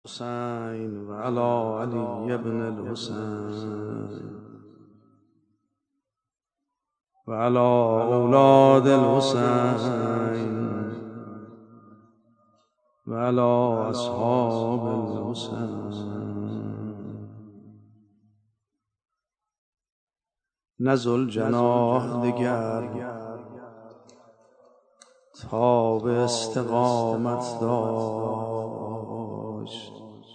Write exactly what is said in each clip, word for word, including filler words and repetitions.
الحسین و علی علی ابن الحسین و علی اولاد الحسین و علی اصحاب الحسین. نزل جناح دگر تا به استقامت داشت،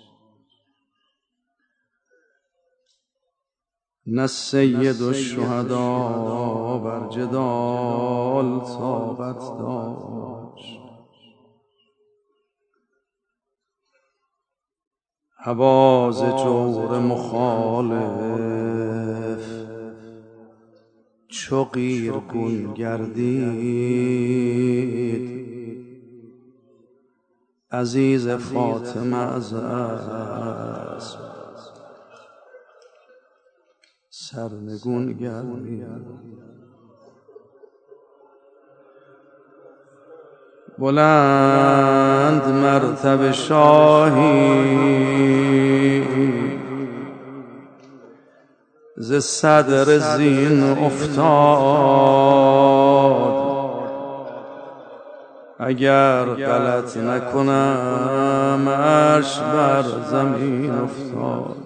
نه سید الشهدا بر جدال طاقت داشت. هواز جور مخالف چو قیرگون گردید، عزیز فاطمه از اسب سرنگون گردید. بلند مرتبه شاهی ز صدر زین افتاد، اگر غلط نکنم عرش بر زمین افتاد.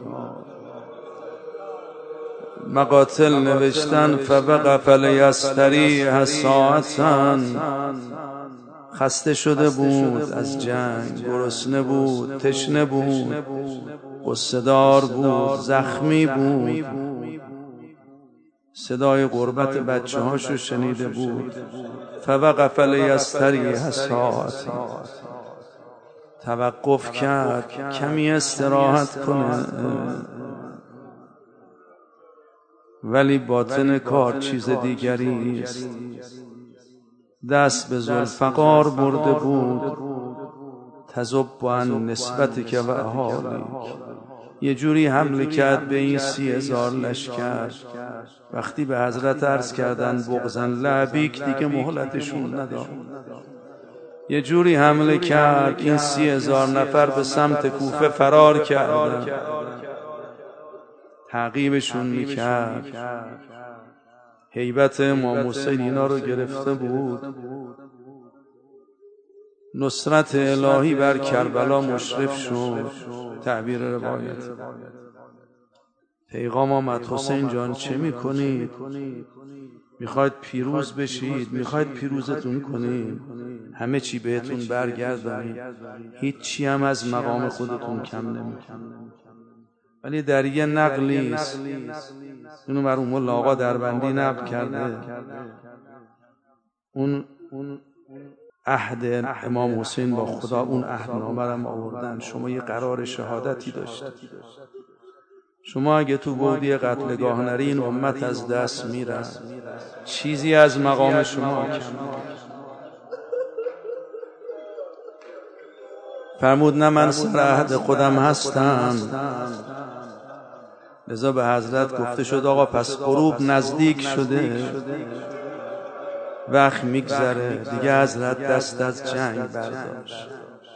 مقاتل نوشتن فوقف لیستریح ساعتا، خسته شده بود از جنگ، گرسنه بود، تشنه بود، غصه‌دار بود، زخمی بود، صدای غربت بچه هاشو شنیده بود. فوقف لیستریح ساعتا، توقف کرد کمی استراحت کنه، ولی باطن کار چیز دیگری است. دست به ذوالفقار برده بود، تذب عن نسبتک و اهالیک، یه جوری حمله کرد به این سی هزار لشکر. وقتی به حضرت عرض کردن بغضن لعبیک، دیگه مهلتشون نداد. یه جوری حمله کرد این سی هزار نفر به سمت کوفه فرار کردن، تعقیبشون میکرد. هیبت امام حسین اینا رو گرفته بود. نصرت الهی بر کربلا مشرف شد. تعبیر روایت پیغام آمد: حسین جان چه میکنید؟ میخواید پیروز بشید؟ میخواید پیروزتون کنید؟ همه چی بهتون برگردانید، هیچ چی هم از مقام خودتون کم نمیکنید. ولی در یه نقلی است، اینو مرحوم الله آقا دربندی نقل کرده، اون عهد امام حسین با خدا، اون عهدنامه رو آوردن. شما یه قرار شهادتی داشتید، شما اگه تو بودی قتلگاه نرین امت از دست میره، چیزی از مقام شما کم. فرمود نه من سر عهد خودم هستم. لذا به حضرت گفته شد آقا پس غروب نزدیک شده، وقت میگذره دیگه. حضرت دست از جنگ برداشت.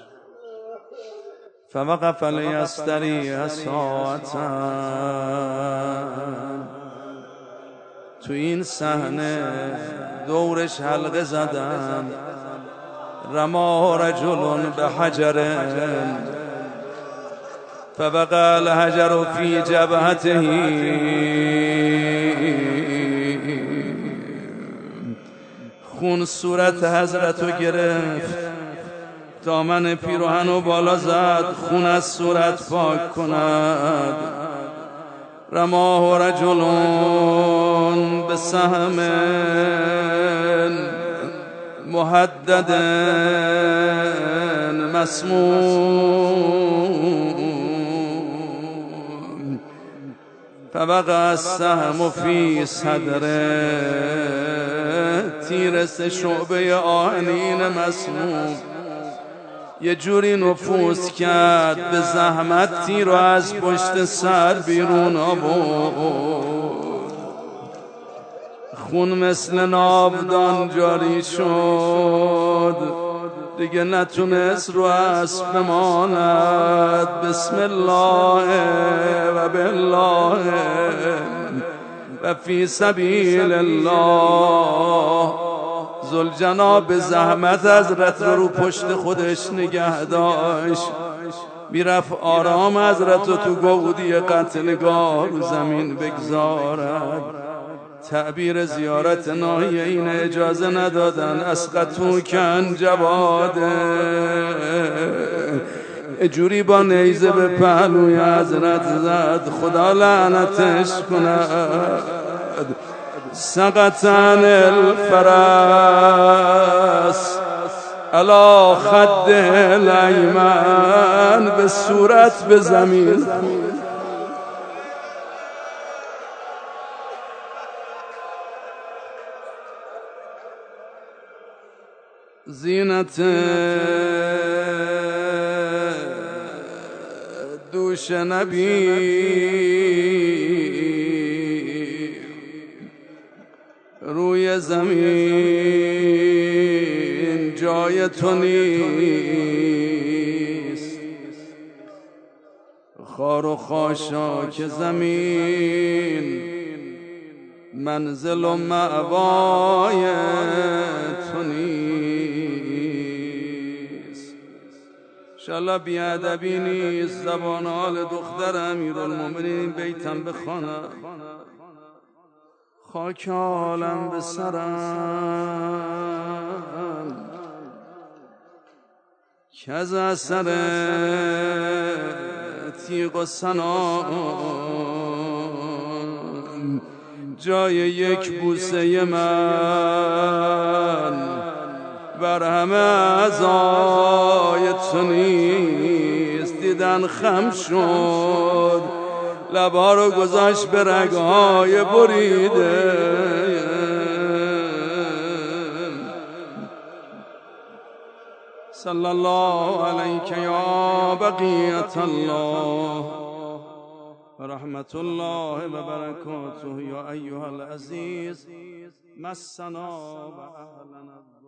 فوقف لیستریح ساعتا، تو این صحنه دورش حلقه زدن. رما رجل به حجر فوقع الحجر فی جبهته، خون صورت حضرت رو گرفت، دامن پیراهن رو بالا زد خون از صورت پاک کند. رماه رجل به سهم محدد مسموم، فوقع السهم فی صدره، تیر سه شعبه آهنین مسموم. یه جوری نفوذ کرد به زحمت، تیر رو از پشت سر بیرون آورد. خون مثل ناودان جاری شد، دیگه نتونست رو اسب بماند. بسم الله و بالله و فی سبیل الله. ذوالجناب زحمت حضرت رو رو پشت خودش نگه داشت، میرفت آرام حضرت رو تو گودی قتلگاه رو زمین بگذارد. تعبیر زیارت ناحیه این اجازه ندادن. اسقطو کن جواده، جوری با نیزه به پهلوی حضرت زد خدا لعنتش کند. سقطن الفرس علا خد الایمن، به صورت به زمین. زینت دوش نبی روی زمین جای تو نیست. خار و خاشاک زمین منزل و مأوای تو نیست. انشالله بیادبی نیست زبان حال دختر امیرالمومنین بیتم بخوانم. خاک عالم به سرم که از اثر تیغ و سنان جای یک بوسه من بر همه اعضای تو نیست. دیدن خم شد لبا رو گذاشت به رگهای بریده. صلی الله علیک یا بقیت الله و رحمت الله و برکاته یا ایها العزیز مسنا و اهلنا.